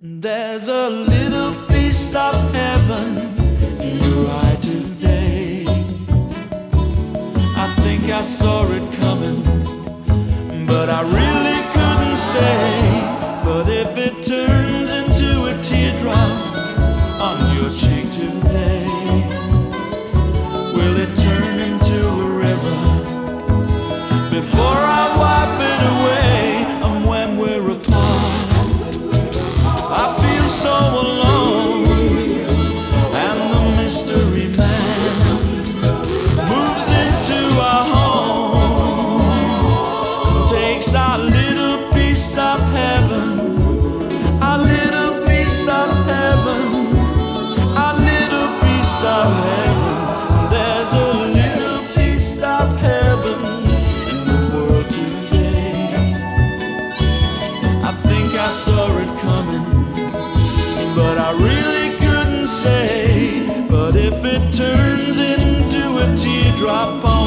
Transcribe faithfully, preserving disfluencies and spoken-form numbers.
There's a little piece of heaven in your eye today. I think I saw it coming, but I really couldn't say. But if it turns into a teardrop on your cheek today, will it turn into a river before I wipe it away? And when we're apart, I feel so alone, and the mystery man moves into our home, takes our little piece of heaven, our little piece of heaven, our little piece of heaven. There's a little piece of heaven in the world today. I think I saw it coming, but I really couldn't say. But if it turns into a teardrop on